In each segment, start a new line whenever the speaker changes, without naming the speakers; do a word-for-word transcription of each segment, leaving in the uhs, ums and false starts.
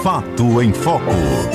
Fato em Foco.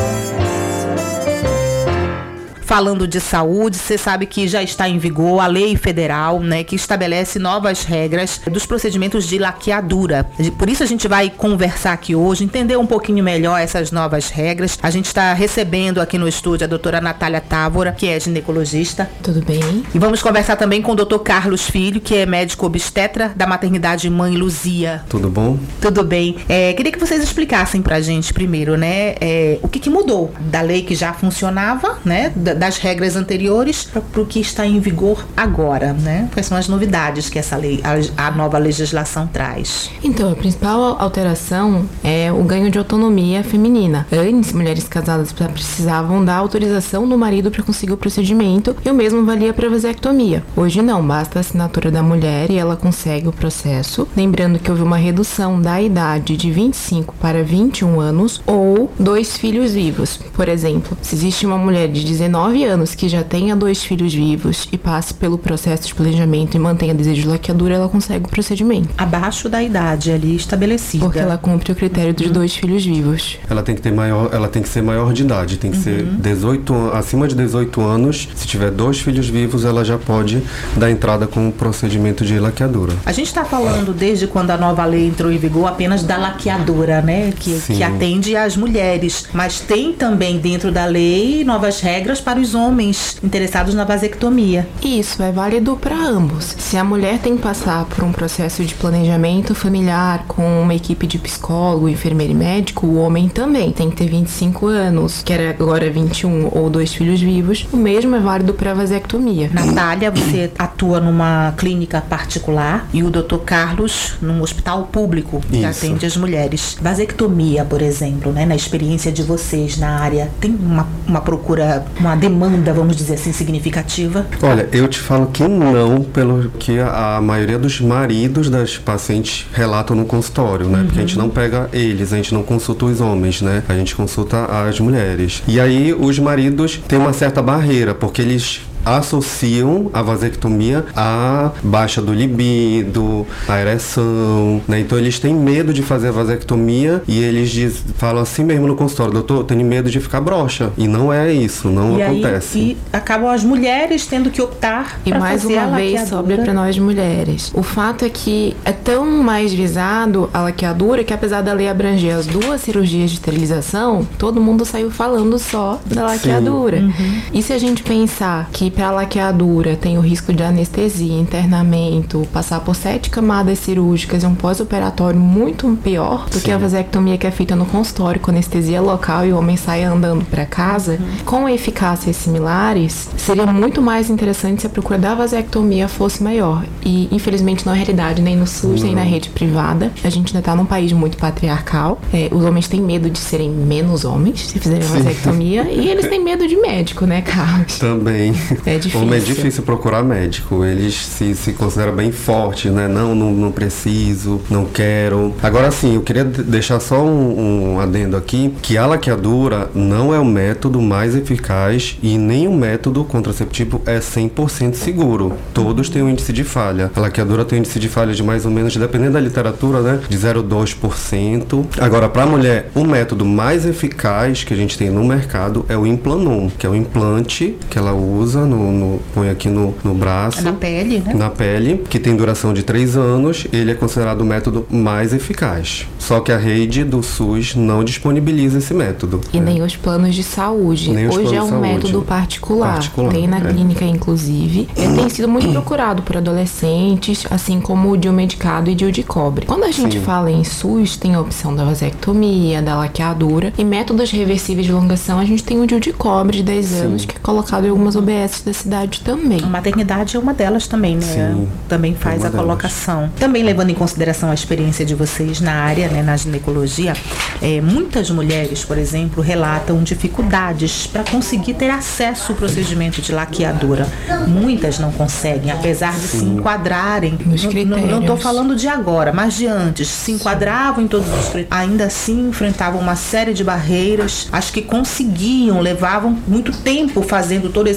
Falando de saúde, você sabe que já está em vigor a lei federal, né, que estabelece novas regras dos procedimentos de laqueadura. Por isso a gente vai conversar aqui hoje, entender um pouquinho melhor essas novas regras. A gente está recebendo aqui no estúdio a doutora Natália Távora, que é ginecologista.
Tudo bem?
E vamos conversar também com o doutor Carlos Filho, que é médico obstetra da maternidade Mãe Luzia.
Tudo bom?
Tudo bem. É, queria que vocês explicassem pra gente primeiro, né, é, o que, que mudou da lei que já funcionava, né, da, das regras anteriores para o que está em vigor agora, né? Quais são as novidades que essa lei, a, a nova legislação traz?
Então, a principal alteração é o ganho de autonomia feminina. Antes, mulheres casadas precisavam da autorização do marido para conseguir o procedimento, e o mesmo valia para a vasectomia. Hoje não, basta a assinatura da mulher e ela consegue o processo. Lembrando que houve uma redução da idade de vinte e cinco para vinte e um anos ou dois filhos vivos. Por exemplo, se existe uma mulher de dezenove anos que já tenha dois filhos vivos e passe pelo processo de planejamento e mantenha desejo de laqueadura, ela consegue o procedimento.
Abaixo da idade ali estabelecida.
Porque ela cumpre o critério dos dois filhos vivos.
Ela tem que ter maior, ela tem que ser maior de idade, tem que uhum. ser dezoito, acima de dezoito anos. Se tiver dois filhos vivos, ela já pode dar entrada com o procedimento de laqueadura.
A gente está falando desde quando a nova lei entrou em vigor apenas da laqueadura, né? Que, que atende às mulheres. Mas tem também dentro da lei novas regras para os homens interessados na vasectomia.
Isso é válido para ambos. Se a mulher tem que passar por um processo de planejamento familiar com uma equipe de psicólogo, enfermeiro e médico, o homem também tem que ter vinte e cinco anos, que era agora vinte e um, ou dois filhos vivos. O mesmo é válido para a vasectomia.
Natália, você atua numa clínica particular e o doutor Carlos num hospital público que Isso. atende as mulheres. Vasectomia, por exemplo, né, na experiência de vocês na área, tem uma, uma procura, uma demanda, vamos dizer assim, significativa?
Olha, eu te falo que não, pelo que a, a maioria dos maridos das pacientes relatam no consultório, né? Uhum. Porque a gente não pega eles, a gente não consulta os homens, né? A gente consulta as mulheres. E aí os maridos têm uma certa barreira, porque eles associam a vasectomia à baixa do libido, à ereção, né? Então eles têm medo de fazer a vasectomia e eles diz, falam assim mesmo no consultório: doutor, eu tenho medo de ficar broxa. E não é isso, não
e
acontece.
Aí, e acabam as mulheres tendo que optar
e
pra
mais
fazer
uma vez sobra para nós mulheres. O fato é que é tão mais visado a laqueadura que, apesar da lei abranger as duas cirurgias de esterilização, todo mundo saiu falando só da laqueadura. Uhum. E se a gente pensar que para a laqueadura tem o risco de anestesia, internamento, passar por sete camadas cirúrgicas e um pós-operatório muito pior do Sim. que a vasectomia que é feita no consultório com anestesia local e o homem sai andando para casa, uhum. com eficácias similares, seria muito mais interessante se a procura da vasectomia fosse maior. E infelizmente não é realidade nem no SUS, não. nem na rede privada. A gente ainda está num país muito patriarcal. É, os homens têm medo de serem menos homens se fizerem a vasectomia e eles têm medo de médico, né, Carlos?
Também.
É difícil.
Como é difícil procurar médico. Eles se, se consideram bem fortes, né? Não, não, não preciso, não quero. Agora sim, eu queria deixar só um, um adendo aqui, que a laqueadura não é o método mais eficaz e nem o método contraceptivo é cem por cento seguro. Todos têm um índice de falha. A laqueadura tem um índice de falha de mais ou menos, dependendo da literatura, né? De zero vírgula dois por cento. Agora, para a mulher, o método mais eficaz que a gente tem no mercado é o Implanon, que é o implante que ela usa no No, no, põe aqui no, no braço.
Na pele, né?
Na pele, que tem duração de três anos. Ele é considerado o método mais eficaz. Só que a rede do SUS não disponibiliza esse método.
E né? nem os planos de saúde.
Nem
Hoje é um método particular. particular. Tem na é. clínica, inclusive. Ele tem sido muito procurado por adolescentes, assim como o D I U medicado e D I U de cobre. Quando a gente Sim. fala em SUS, tem a opção da vasectomia, da laqueadura. E métodos reversíveis de longação, a gente tem o D I U de cobre de dez Sim. anos, que é colocado em algumas O B S da cidade também.
A maternidade é uma delas também, né?
Sim,
também faz
é
a colocação. Delas. Também levando em consideração a experiência de vocês na área, né, na ginecologia, é, muitas mulheres, por exemplo, relatam dificuldades para conseguir ter acesso ao procedimento de laqueadura. Muitas não conseguem, apesar de Sim. se enquadrarem.
Nos critérios.
Não estou falando de agora, mas de antes. Se enquadravam em todos os critérios. Ainda assim, enfrentavam uma série de barreiras. As que conseguiam, levavam muito tempo fazendo todos esses caminhos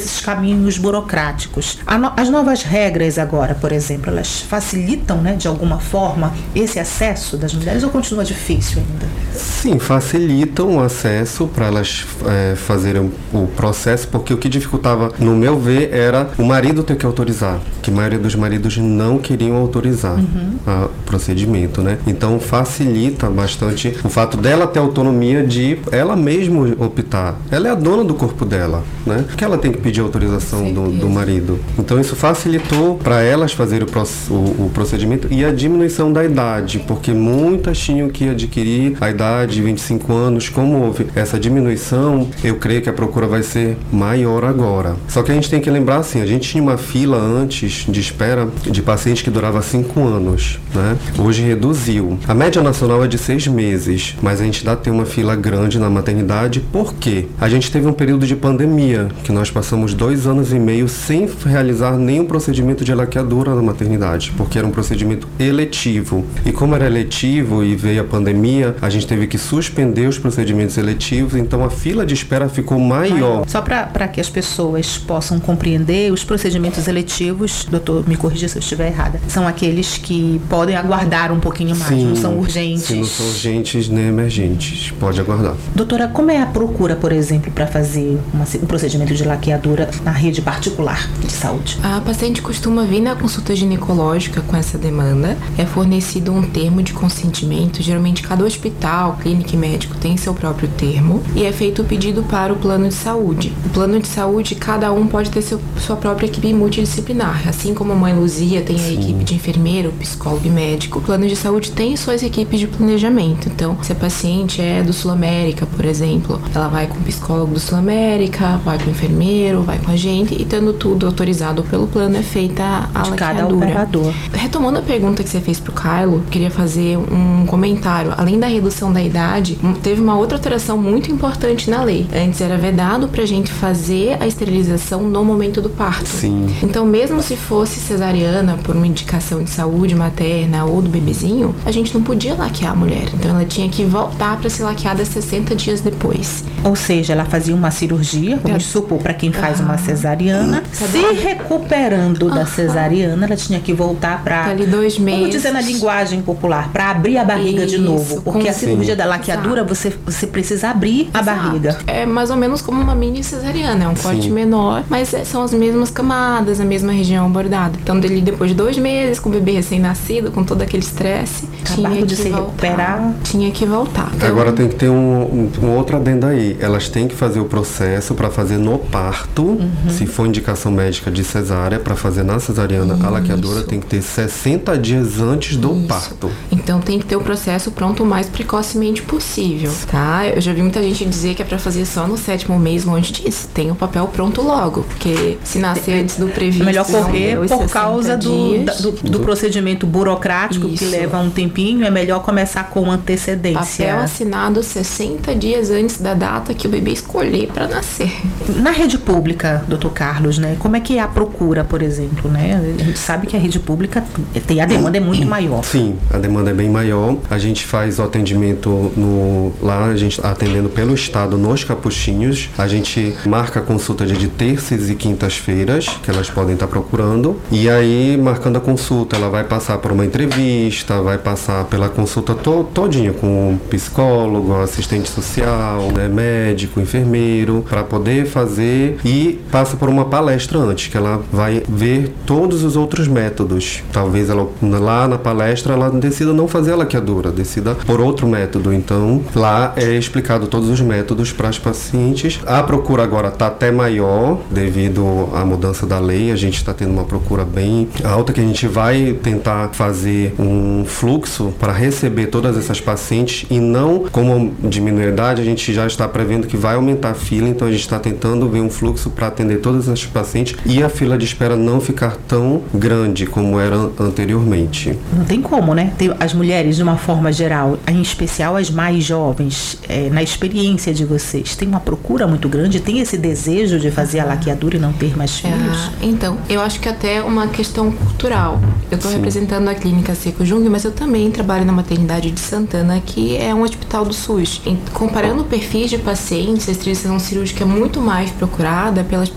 caminhos burocráticos. No, as novas regras agora, por exemplo, elas facilitam, né, de alguma forma esse acesso das mulheres ou continua difícil ainda?
Sim, facilitam o acesso para elas é, fazerem o processo, porque o que dificultava, no meu ver, era o marido ter que autorizar, que a maioria dos maridos não queriam autorizar uhum. a, o procedimento, né? Então facilita bastante o fato dela ter autonomia de ela mesma optar. Ela é a dona do corpo dela, né? Porque ela tem que pedir autorização do, do marido. Então isso facilitou para elas fazerem o, o, o procedimento e a diminuição da idade, porque muitas tinham que adquirir a idade de vinte e cinco anos. Como houve essa diminuição, eu creio que a procura vai ser maior agora. Só que a gente tem que lembrar assim, a gente tinha uma fila antes de espera de pacientes que durava cinco anos, né? Hoje reduziu. A média nacional é de seis meses, mas a gente ainda tem uma fila grande na maternidade. Por quê? A gente teve um período de pandemia, que nós passamos dois anos e meio sem realizar nenhum procedimento de laqueadura na maternidade, porque era um procedimento eletivo. E como era eletivo e veio a pandemia, a gente teve que suspender os procedimentos eletivos, então a fila de espera ficou maior.
Só para que as pessoas possam compreender, os procedimentos eletivos, doutor, me corrija se eu estiver errada, são aqueles que podem aguardar um pouquinho mais, sim, não são urgentes.
Sim, não são urgentes nem emergentes, pode aguardar.
Doutora, como é a procura, por exemplo, para fazer uma, um procedimento de laqueadura na rede particular de saúde?
A paciente costuma vir na consulta ginecológica com essa demanda, é fornecido um termo de consentimento, geralmente cada hospital, clínica e médico tem seu próprio termo, e é feito o pedido para o plano de saúde. O plano de saúde, cada um pode ter seu, sua própria equipe multidisciplinar, assim como a Mãe Luzia tem a Sim. equipe de enfermeiro, psicólogo e médico, o plano de saúde tem suas equipes de planejamento. Então, se a paciente é do Sul América, por exemplo, ela vai com o psicólogo do Sul América, vai com o enfermeiro, vai com a gente, e tendo tudo autorizado pelo plano, é feita a
de
laqueadura.
Cada operador.
Retomando a pergunta que você fez pro Caio, queria fazer um comentário. Além da redução da idade, teve uma outra alteração muito importante na lei. Antes era vedado pra gente fazer a esterilização no momento do parto.
Sim.
Então, mesmo se fosse cesariana por uma indicação de saúde materna ou do bebezinho, a gente não podia laquear a mulher. Então, ela tinha que voltar para ser laqueada sessenta dias depois.
Ou seja, ela fazia uma cirurgia, vamos supor, para quem faz ah. uma cesariana, se recuperando ah. da cesariana, ela tinha que voltar para,
ali dois meses.
Vamos dizer na linguagem popular, para abrir a barriga Isso, de novo. Porque a cirurgia da laqueadura, você, você precisa abrir a
Exato.
barriga.
É mais ou menos como uma mini cesariana, é um corte Sim. menor, mas é, são as mesmas camadas, a mesma região abordada. Então, dele, depois de dois meses, com o bebê recém-nascido, com todo aquele estresse, tinha
de
que
se
voltar.
recuperar.
Tinha que voltar. Então,
agora tem que ter um, um, um outro adendo aí. Elas têm que fazer o processo para fazer no parto, uhum. se for indicação médica de cesárea, para fazer na cesariana, Isso. a laqueadura tem que ter sessenta dias antes do Isso. parto.
Então tem que ter o processo pronto o mais precocemente possível, tá? Eu já vi muita gente dizer que é para fazer só no sétimo mês, longe disso. Tem o papel pronto logo, porque se nascer antes do previsto...
É melhor correr por causa do, do, do, do procedimento burocrático
Isso.
que leva um tempinho, é melhor começar com antecedência.
Papel assinado sessenta dias antes da data que o bebê escolher para nascer.
Na rede pública, doutor Carlos, né? Como é que é a procura, por exemplo, né? A gente sabe que a rede pública tem a demanda é muito maior.
Sim, a demanda é bem maior. A gente faz o atendimento no lá, a gente tá atendendo pelo estado nos capuchinhos. A gente marca a consulta de terças e quintas-feiras, que elas podem estar procurando. E aí, marcando a consulta, ela vai passar por uma entrevista, vai passar pela consulta to todinha com psicólogo, assistente social, né, médico, enfermeiro, para poder fazer, e passa por uma palestra antes, que ela vai ver todos os outros métodos. Talvez ela, lá na palestra ela decida não fazer a laqueadura, decida por outro método. Então, lá é explicado todos os métodos para as pacientes. A procura agora está até maior devido à mudança da lei. A gente está tendo uma procura bem alta, que a gente vai tentar fazer um fluxo para receber todas essas pacientes, e não, como diminuir a idade, a gente já está prevendo que vai aumentar a fila. Então a gente está tentando ver um fluxo para atender todas as pacientes e a fila de espera não ficar tão grande como era anteriormente.
Não tem como, né? Tem as mulheres, de uma forma geral, em especial as mais jovens, é, na experiência de vocês, tem uma procura muito grande, tem esse desejo de fazer a laqueadura e não ter mais filhos?
É, então, eu acho que até é uma questão cultural. Eu estou representando a clínica Seco Jung, mas eu também trabalho na maternidade de Santana, que é um hospital do SUS. Em, comparando perfis de pacientes, a esterilização cirúrgica é muito mais procurada pelas pacientes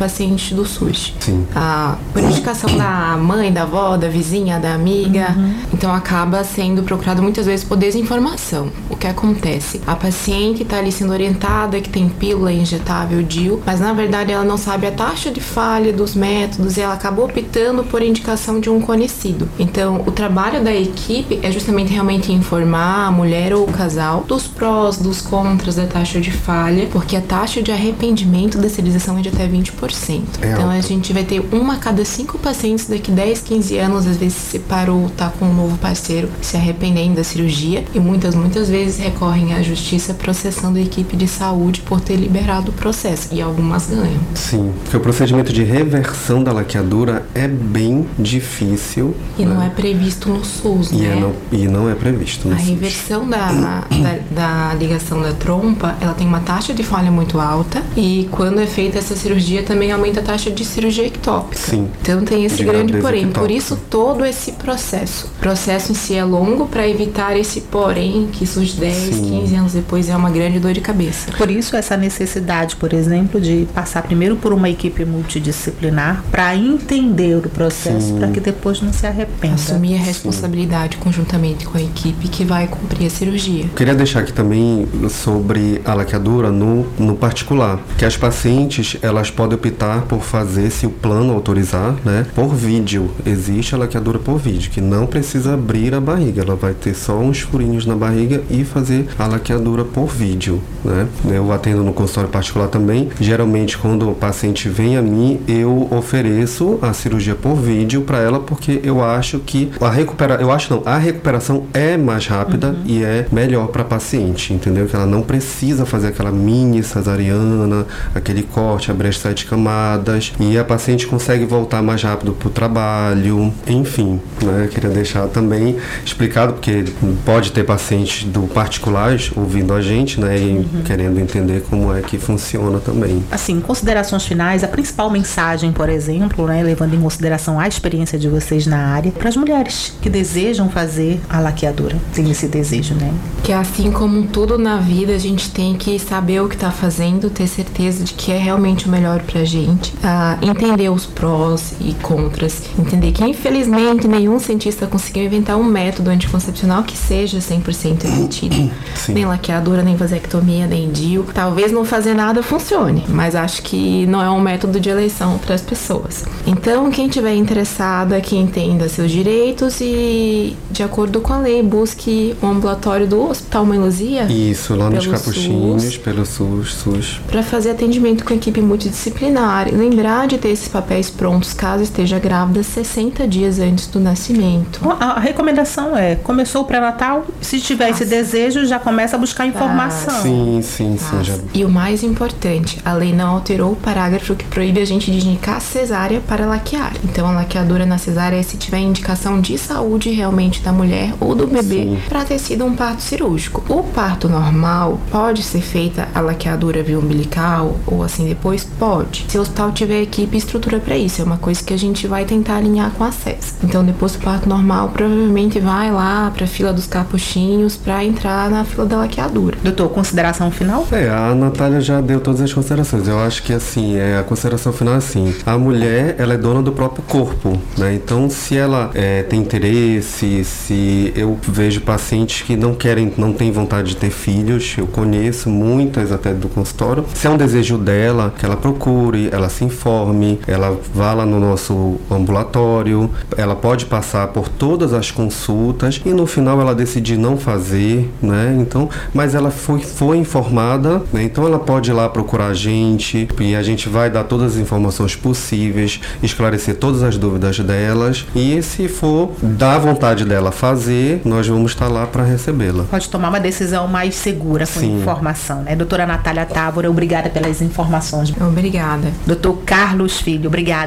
pacientes do SUS.
Sim.
Ah, por indicação da mãe, da avó, da vizinha, da amiga.
Uhum.
Então acaba sendo procurado muitas vezes por desinformação. O que acontece? A paciente está ali sendo orientada que tem pílula injetável D I U, mas na verdade ela não sabe a taxa de falha dos métodos e ela acabou optando por indicação de um conhecido. Então o trabalho da equipe é justamente realmente informar a mulher ou o casal dos prós, dos contras da taxa de falha, porque a taxa de arrependimento da esterilização é de até vinte por cento.
É
então
alta.
a gente vai ter uma a cada cinco pacientes daqui dez, quinze anos, às vezes se separou, tá com um novo parceiro, se arrependendo da cirurgia, e muitas, muitas vezes recorrem à justiça processando a equipe de saúde por ter liberado o processo, e algumas ganham.
Sim, porque o procedimento de reversão da laqueadura é bem difícil.
E
né?
não é previsto no SUS,
E,
né?
é não, e não é previsto no
A
SUS.
reversão da, da, da ligação da trompa, ela tem uma taxa de falha muito alta, e quando é feita essa cirurgia também aumenta a taxa de cirurgia ectópica.
Sim.
Então tem esse
De
grande
gravidez
porém. Por
ectópica.
isso todo esse processo. O processo em si é longo para evitar esse porém que surge dez,
Sim.
quinze anos depois é uma grande dor de cabeça.
Por isso essa necessidade, por exemplo, de passar primeiro por uma equipe multidisciplinar para entender o processo, para que depois não se arrependa.
Assumir a responsabilidade conjuntamente com a equipe que vai cumprir a cirurgia.
Queria deixar aqui também sobre a laqueadura no, no particular, que as pacientes elas podem optar por fazer, se o plano autorizar, né, por vídeo. Existe a laqueadura por vídeo, que não precisa abrir a barriga, ela vai ter só uns furinhos na barriga e fazer a laqueadura por vídeo, né. Eu atendo no consultório particular também. Geralmente quando o paciente vem a mim, eu ofereço a cirurgia por vídeo para ela, porque eu acho que a recupera, eu acho não, a recuperação é mais rápida uhum. e é melhor para a paciente, entendeu? Que ela não precisa fazer aquela mini cesariana, aquele corte, abrir as sete camadas, e a paciente consegue voltar mais rápido para o trabalho, enfim, né? Queria deixar também explicado, porque pode ter pacientes do particulares ouvindo a gente, né? E uhum. querendo entender como é que funciona também.
Assim, considerações finais, a principal mensagem, por exemplo, né, levando em consideração a experiência de vocês na área, para as mulheres que desejam fazer a laqueadura, tem esse desejo, né?
Que assim como tudo na vida, a gente tem que saber o que está fazendo, ter certeza de que é realmente o melhor pra gente, ah, entender os prós e contras, entender que infelizmente nenhum cientista conseguiu inventar um método anticoncepcional que seja cem por cento efetivo.
Sim.
Nem laqueadura, nem vasectomia, nem D I U. Talvez não fazer nada funcione, mas acho que não é um método de eleição para as pessoas. Então, quem tiver interessada, que entenda seus direitos e, de acordo com a lei, busque o ambulatório do Hospital Mãe Luzia.
Isso, lá nos
pelo
Capuchinhos,
SUS,
pelo SUS, SUS.
para fazer atendimento com equipe multidisciplinar. E lembrar de ter esses papéis prontos caso esteja grávida sessenta dias antes do nascimento.
A, a recomendação é, começou o pré-natal, se tiver esse desejo, já começa a buscar informação.
Sim, sim, sim. Já...
E o mais importante, a lei não alterou o parágrafo que proíbe a gente de indicar cesárea para laquear. Então a laqueadura na cesárea é se tiver indicação de saúde realmente da mulher ou do bebê para ter sido um parto cirúrgico. O parto normal pode ser feita a laqueadura via umbilical ou assim depois? Pode. Se o hospital tiver equipe e estrutura para isso, é uma coisa que a gente vai tentar alinhar com a C E S. Então depois do parto normal, provavelmente vai lá para a fila dos capuchinhos para entrar na fila da laqueadura.
Doutor, consideração final?
É, a Natália já deu todas as considerações. Eu acho que assim, é, a consideração final é assim, a mulher, ela é dona do próprio corpo, né? Então, se ela é, tem interesse, se eu vejo pacientes que não querem, não têm vontade de ter filhos, eu conheço muitas até do consultório, se é um desejo dela, que ela procure, ela se informe, ela vá lá no nosso ambulatório, ela pode passar por todas as consultas e no final ela decidir não fazer, né? Então, mas ela foi, foi informada, né? Então ela pode ir lá procurar a gente e a gente vai dar todas as informações possíveis, esclarecer todas as dúvidas delas e se for da vontade dela fazer, nós vamos estar lá para recebê-la.
Pode tomar uma decisão mais segura com
Sim.
informação, né? Doutora Natália Távora, obrigada pelas informações.
Obrigada.
Doutor Carlos Filho, obrigada.